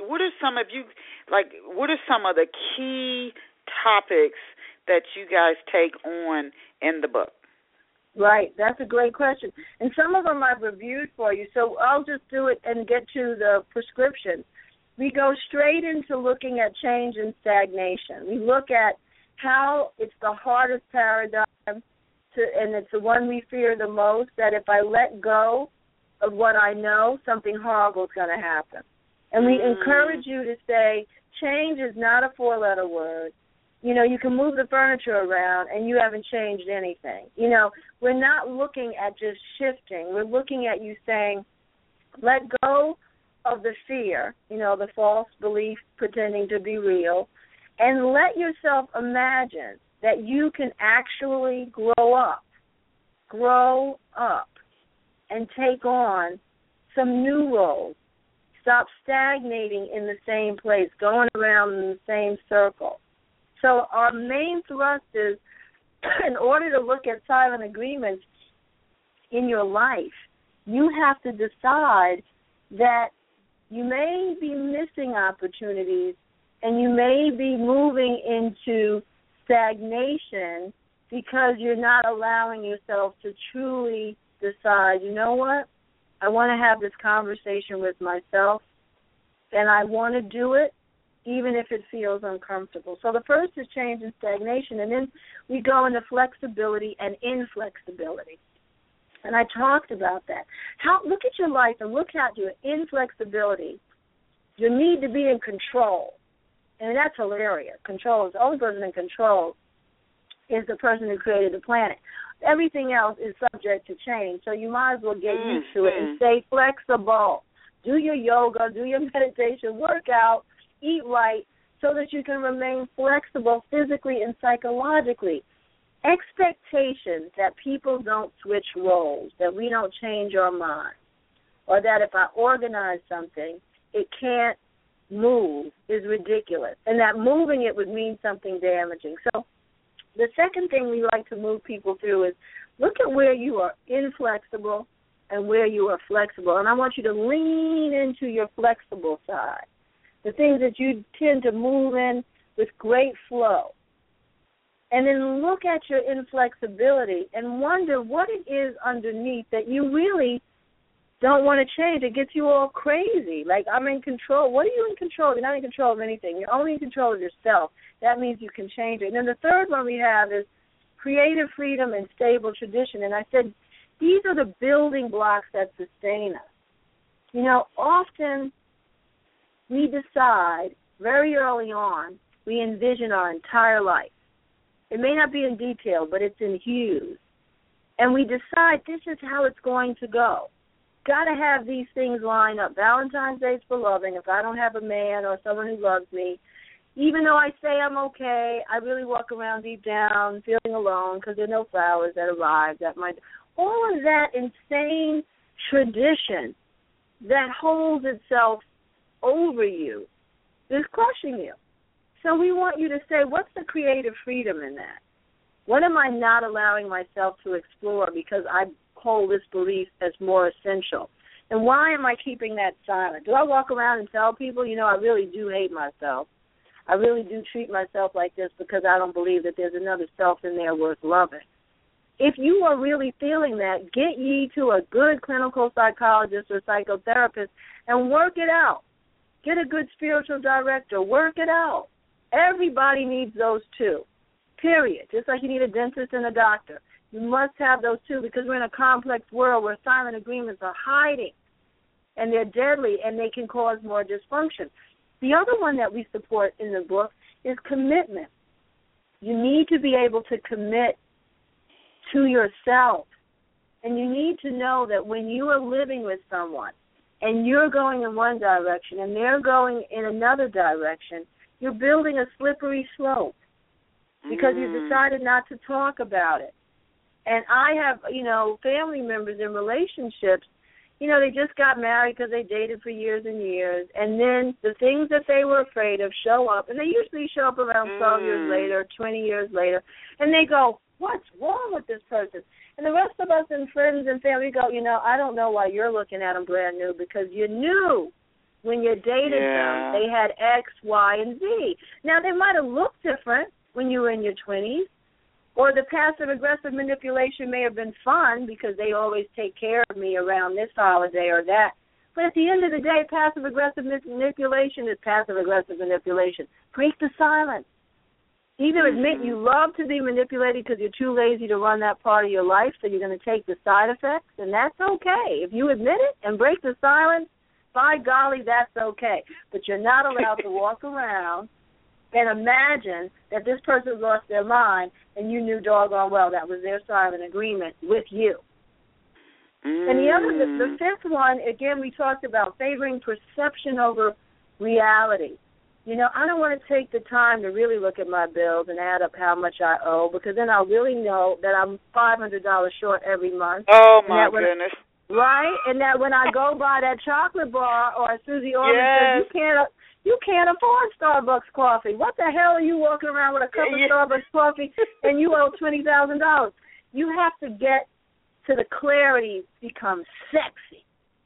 the key topics that you guys take on in the book? Right, that's a great question. And some of them I've reviewed for you, so I'll just do it and get to the prescription. We go straight into looking at change and stagnation. We look at how it's the hardest paradigm, and it's the one we fear the most, that if I let go of what I know, something horrible is going to happen. And we encourage you to say, change is not a four-letter word. You know, you can move the furniture around and you haven't changed anything. You know, we're not looking at just shifting. We're looking at you saying, let go of the fear, you know, the false belief pretending to be real, and let yourself imagine that you can actually grow up and take on some new roles. Stop stagnating in the same place, going around in the same circle. So our main thrust is, in order to look at silent agreements in your life, you have to decide that you may be missing opportunities and you may be moving into stagnation because you're not allowing yourself to truly decide, you know what, I want to have this conversation with myself, and I want to do it even if it feels uncomfortable. So the first is change and stagnation, and then we go into flexibility and inflexibility. And I talked about that. Look at your life and look at your inflexibility, your need to be in control. And that's hilarious. Control is the only person in control is the person who created the planet. Everything else is subject to change, so you might as well get used to it and stay flexible. Do your yoga, do your meditation, work out, eat right, so that you can remain flexible physically and psychologically. Expectations that people don't switch roles, that we don't change our mind, or that if I organize something, it can't move is ridiculous, and that moving it would mean something damaging. So the second thing we like to move people through is look at where you are inflexible and where you are flexible, and I want you to lean into your flexible side, the things that you tend to move in with great flow. And then look at your inflexibility and wonder what it is underneath that you really don't want to change. It gets you all crazy. Like, I'm in control. What are you in control? You're not in control of anything. You're only in control of yourself. That means you can change it. And then the third one we have is creative freedom and stable tradition. And I said, these are the building blocks that sustain us. You know, often we decide very early on, we envision our entire life. It may not be in detail, but it's in hues. And we decide this is how it's going to go. Got to have these things lined up. Valentine's Day is for loving. If I don't have a man or someone who loves me, even though I say I'm okay, I really walk around deep down feeling alone because there are no flowers that arrive. All of that insane tradition that holds itself over you is crushing you. So we want you to say, what's the creative freedom in that? What am I not allowing myself to explore because I hold this belief as more essential? And why am I keeping that silent? Do I walk around and tell people, I really do hate myself? I really do treat myself like this because I don't believe that there's another self in there worth loving. If you are really feeling that, get ye to a good clinical psychologist or psychotherapist and work it out. Get a good spiritual director. Work it out. Everybody needs those two, period. Just like you need a dentist and a doctor. You must have those two because we're in a complex world where silent agreements are hiding, and they're deadly, and they can cause more dysfunction. The other one that we support in the book is commitment. You need to be able to commit to yourself, and you need to know that when you are living with someone and you're going in one direction and they're going in another direction, you're building a slippery slope because you decided not to talk about it. And I have, family members in relationships, they just got married because they dated for years and years, and then the things that they were afraid of show up, and they usually show up around 12 years later, 20 years later, and they go, what's wrong with this person? And the rest of us and friends and family go, I don't know why you're looking at them brand new, because you knew when you dated them they had X, Y, and Z. Now, they might have looked different when you were in your 20s, or the passive-aggressive manipulation may have been fun because they always take care of me around this holiday or that. But at the end of the day, passive-aggressive manipulation is passive-aggressive manipulation. Break the silence. Either admit you love to be manipulated because you're too lazy to run that part of your life, so you're going to take the side effects, and that's okay. If you admit it and break the silence, by golly, that's okay. But you're not allowed to walk around and imagine that this person lost their mind and you knew doggone well that was their silent agreement with you. And the fifth one, again, we talked about favoring perception over reality. I don't want to take the time to really look at my bills and add up how much I owe, because then I'll really know that I'm $500 short every month. Oh, my goodness. Right? And that when I go buy that chocolate bar, or Susie Orman says, you can't afford Starbucks coffee. What the hell are you walking around with a cup of Starbucks coffee and you owe $20,000? You have to get to the clarity becomes sexy.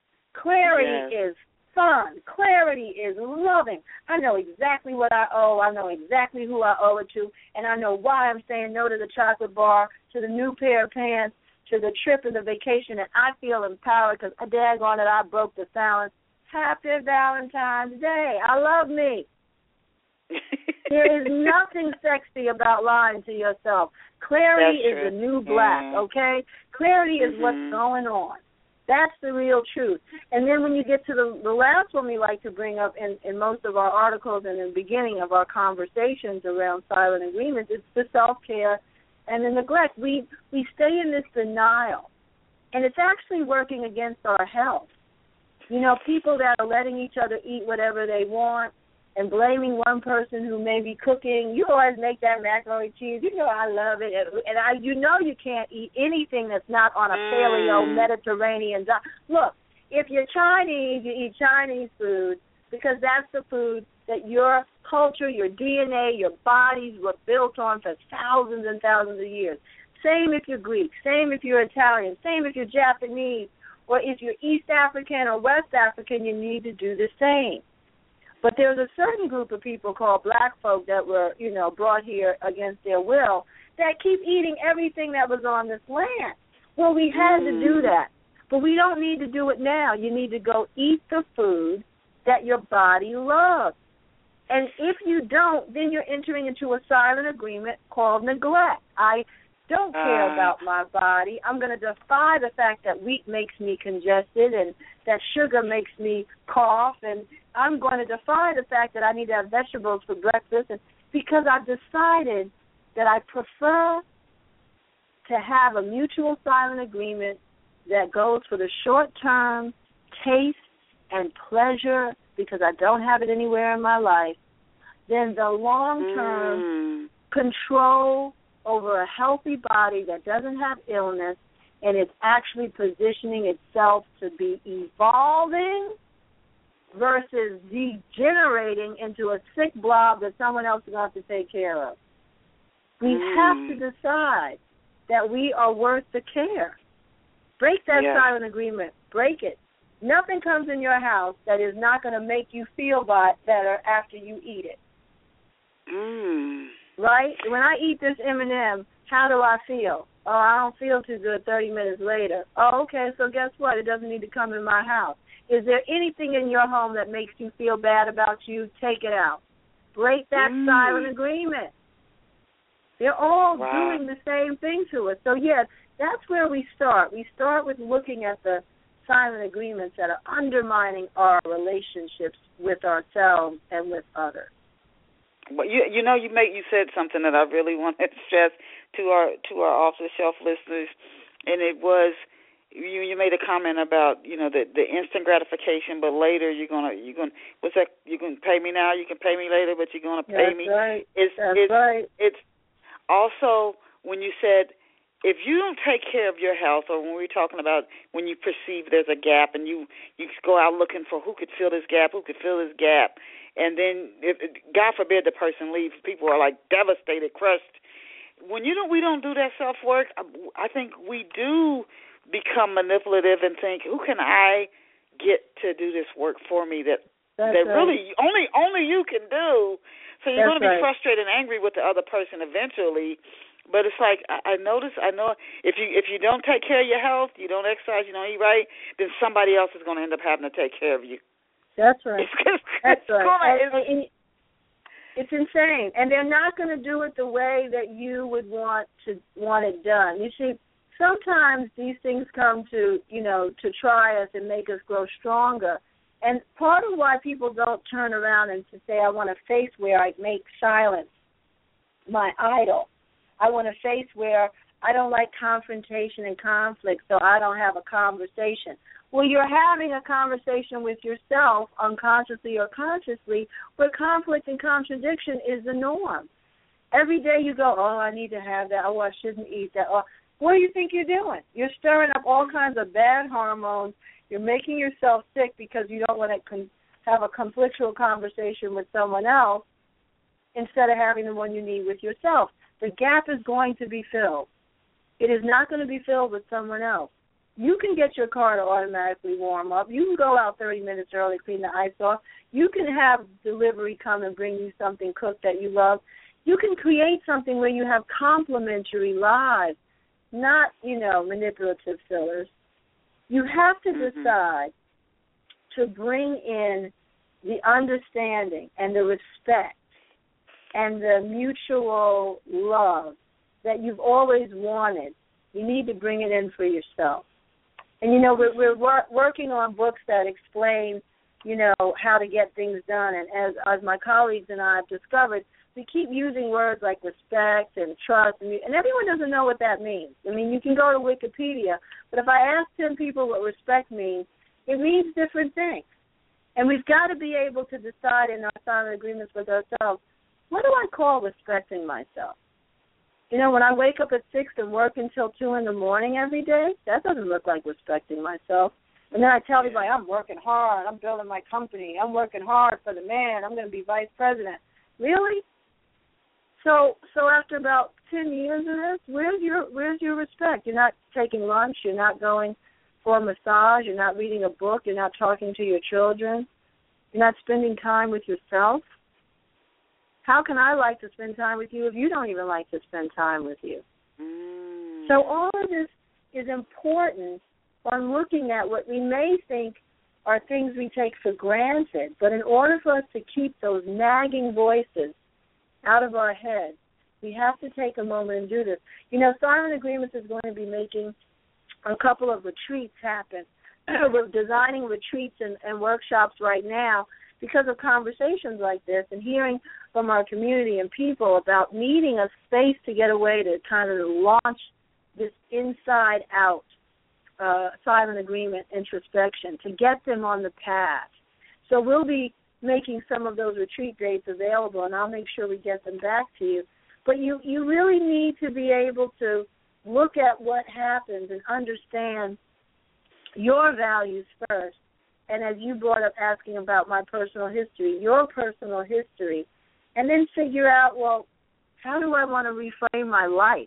Clarity is fun. Clarity is loving. I know exactly what I owe. I know exactly who I owe it to, and I know why I'm saying no to the chocolate bar, to the new pair of pants, to the trip and the vacation, and I feel empowered because, daggone it, I broke the silence. Happy Valentine's Day. I love me. There is nothing sexy about lying to yourself. Clarity is the new black, okay? Clarity is what's going on. That's the real truth. And then when you get to the last one we like to bring up in most of our articles and in the beginning of our conversations around silent agreements, it's the self-care and the neglect. We stay in this denial, and it's actually working against our health. People that are letting each other eat whatever they want and blaming one person who may be cooking. You always make that macaroni and cheese. I love it. And you can't eat anything that's not on a paleo Mediterranean diet. Look, if you're Chinese, you eat Chinese food because that's the food that your culture, your DNA, your bodies were built on for thousands and thousands of years. Same if you're Greek, same if you're Italian, same if you're Japanese, or if you're East African or West African, you need to do the same. But there's a certain group of people called black folk that were, brought here against their will that keep eating everything that was on this land. Well, we had to do that. But we don't need to do it now. You need to go eat the food that your body loves. And if you don't, then you're entering into a silent agreement called neglect. I don't care about my body. I'm going to defy the fact that wheat makes me congested and that sugar makes me cough and I'm going to defy the fact that I need to have vegetables for breakfast, and because I've decided that I prefer to have a mutual silent agreement that goes for the short-term taste and pleasure because I don't have it anywhere in my life, than the long-term control over a healthy body that doesn't have illness and is actually positioning itself to be evolving versus degenerating into a sick blob that someone else is going to have to take care of. We have to decide that we are worth the care. Break that silent agreement. Break it. Nothing comes in your house that is not going to make you feel better after you eat it. Right? When I eat this M&M, how do I feel? Oh, I don't feel too good 30 minutes later. Oh, okay, so guess what? It doesn't need to come in my house. Is there anything in your home that makes you feel bad about you? Take it out. Break that silent agreement. They're all doing the same thing to us. So, yes, that's where we start. We start with looking at the silent agreements that are undermining our relationships with ourselves and with others. Well, you said something that I really wanted to stress to our off the shelf listeners, and it was you made a comment about the instant gratification, but later you're gonna what's that? You can pay me now, you can pay me later, but you're gonna pay me. Right. That's right. It's also when you said, if you don't take care of your health, or when we're talking about when you perceive there's a gap and you go out looking for who could fill this gap, and then, God forbid, the person leaves, people are like devastated, crushed. When we don't do that self-work, I think we do become manipulative and think, who can I get to do this work for me that really only you can do? So you're going to be frustrated and angry with the other person eventually. But it's like I know if you don't take care of your health, you don't exercise, you don't eat right, then somebody else is going to end up having to take care of you. That's right. That's right. It's insane, and they're not going to do it the way that you would want it done. You see, sometimes these things come to try us and make us grow stronger. And part of why people don't turn around and to say, I want a face where I make silence my idol. I want a face where I don't like confrontation and conflict, so I don't have a conversation. Well, you're having a conversation with yourself, unconsciously or consciously, where conflict and contradiction is the norm. Every day you go, oh, I need to have that. Oh, I shouldn't eat that. Oh, what do you think you're doing? You're stirring up all kinds of bad hormones. You're making yourself sick because you don't want to have a conflictual conversation with someone else instead of having the one you need with yourself. The gap is going to be filled. It is not going to be filled with someone else. You can get your car to automatically warm up. You can go out 30 minutes early, clean the ice off. You can have delivery come and bring you something cooked that you love. You can create something where you have complimentary lives, not, manipulative fillers. You have to decide to bring in the understanding and the respect and the mutual love that you've always wanted. You need to bring it in for yourself. And, we're working on books that explain, how to get things done. And as my colleagues and I have discovered, we keep using words like respect and trust, and everyone doesn't know what that means. I mean, you can go to Wikipedia, but if I ask 10 people what respect means, it means different things. And we've got to be able to decide in our silent agreements with ourselves, what do I call respecting myself? When I wake up at 6 and work until 2 in the morning every day, that doesn't look like respecting myself. And then I tell everybody, I'm working hard, I'm building my company, I'm working hard for the man, I'm going to be vice president. Really? So after about 10 years of this, where's your respect? You're not taking lunch, you're not going for a massage, you're not reading a book, you're not talking to your children, you're not spending time with yourself. How can I like to spend time with you if you don't even like to spend time with you? So all of this is important on looking at what we may think are things we take for granted, but in order for us to keep those nagging voices out of our head, we have to take a moment and do this. Silent Agreements is going to be making a couple of retreats happen. We're designing retreats and workshops right now because of conversations like this and hearing from our community and people about needing a space to get away to kind of launch this inside-out silent agreement introspection, to get them on the path. So we'll be making some of those retreat dates available, and I'll make sure we get them back to you. But you really need to be able to look at what happens and understand your values first. And as you brought up asking about my personal history, your personal history, and then figure out, well, how do I want to reframe my life?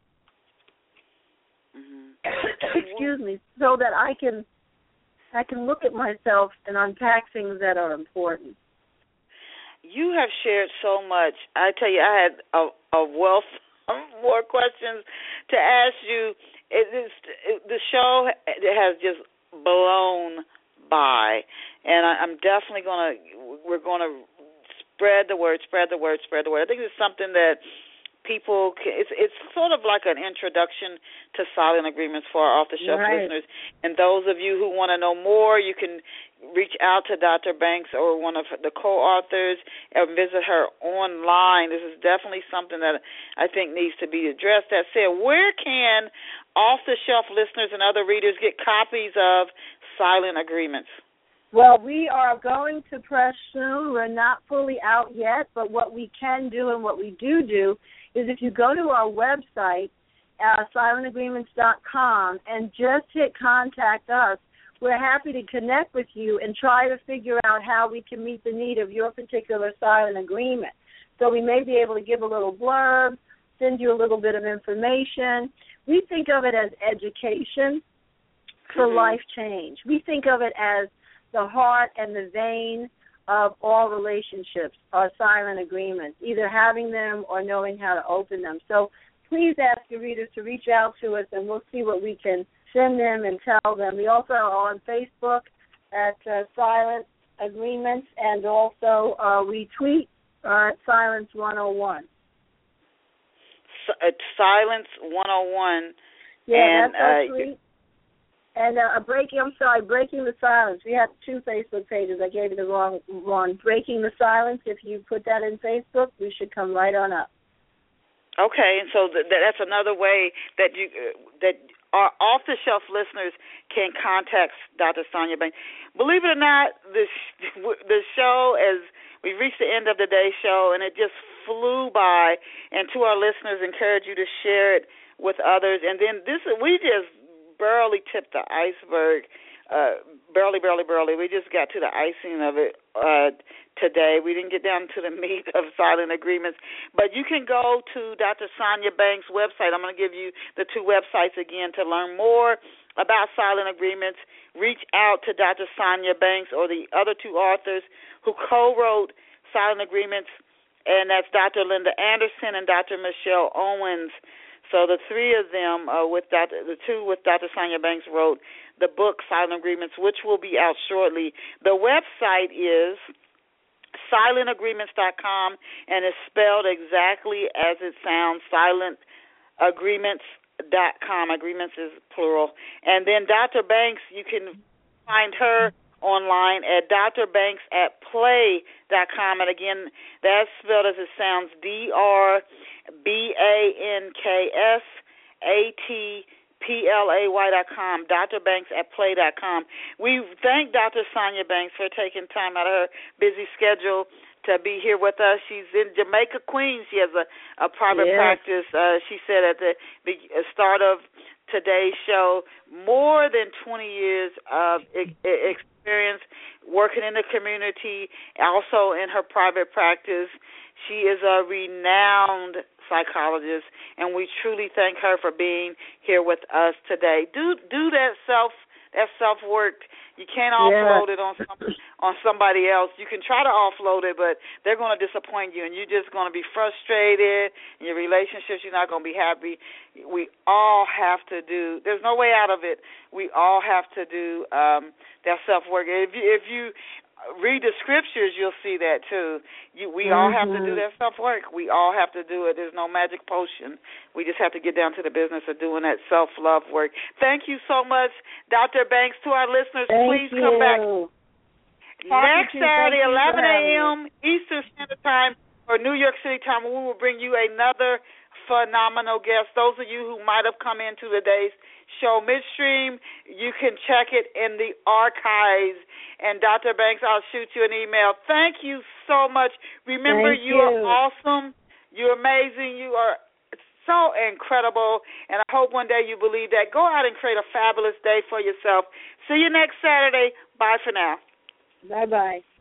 Excuse me, so that I can look at myself and unpack things that are important. You have shared so much. I tell you, I had a wealth of more questions to ask you. The show has just blown by, and I'm definitely we're going to spread the word. I think it's something that people it's sort of like an introduction to silent agreements for our off-the-shelf listeners. And those of you who want to know more, you can reach out to Dr. Banks or one of the co-authors and visit her online. This is definitely something that I think needs to be addressed. That said, where can off-the-shelf listeners and other readers get copies of silent agreements? Well, we are going to press soon. We're not fully out yet, but what we can do and what we do is if you go to our website, silentagreements.com, and just hit contact us, we're happy to connect with you and try to figure out how we can meet the need of your particular silent agreement. So we may be able to give a little blurb, send you a little bit of information. We think of it as education for life change. We think of it as the heart and the vein of all relationships are silent agreements, either having them or knowing how to open them. So please ask your readers to reach out to us, and we'll see what we can send them and tell them. We also are on Facebook at Silent Agreements, and also we tweet at Silence 101. It's Silence 101. Yeah, and, that's our tweet. And Breaking the Silence. We have 2 Facebook pages. I gave you the wrong one. Breaking the Silence, if you put that in Facebook, we should come right on up. Okay, and so that's another way that our off-the-shelf listeners can contact Dr. Sonia Banks. Believe it or not, the show, as we reached the end of the day show, and it just flew by, and to our listeners, encourage you to share it with others. And then we just barely tipped the iceberg, barely. We just got to the icing of it today. We didn't get down to the meat of silent agreements. But you can go to Dr. Sonia Banks' website. I'm going to give you the 2 websites again to learn more about silent agreements. Reach out to Dr. Sonia Banks or the other 2 authors who co-wrote Silent Agreements, and that's Dr. Linda Anderson and Dr. Michelle Owens. So the 3 of them, the 2 with Dr. Sonia Banks, wrote the book Silent Agreements, which will be out shortly. The website is silentagreements.com, and it's spelled exactly as it sounds, silentagreements.com. Agreements is plural. And then Dr. Banks, you can find her online at drbanks@play.com. And again, that's spelled as it sounds, DRBANKSATPLAY.com, drbanks@play.com. We thank Dr. Sonia Banks for taking time out of her busy schedule to be here with us. She's in Jamaica, Queens. She has a private practice. She said at the start of today's show, more than 20 years of experience working in the community, also in her private practice. She is a renowned psychologist, and we truly thank her for being here with us today. Do that self work. You can't offload it on somebody else. You can try to offload it, but they're going to disappoint you, and you're just going to be frustrated. In your relationships, you're not going to be happy. We all have to do. There's no way out of it. We all have to do that self work. If you read the scriptures, you'll see that too. We all have to do that self-work. We all have to do it. There's no magic potion. We just have to get down to the business of doing that self-love work. Thank you so much, Dr. Banks. To our listeners, please come back. Next Saturday, 11 a.m. Eastern Standard Time or New York City time, we will bring you another phenomenal guest. Those of you who might have come into today's show midstream, you can check it in the archives. And Dr. Banks, I'll shoot you an email. Thank you so much. Remember, you are awesome. You're amazing. You are so incredible. And I hope one day you believe that. Go out and create a fabulous day for yourself. See you next Saturday. Bye for now. Bye-bye.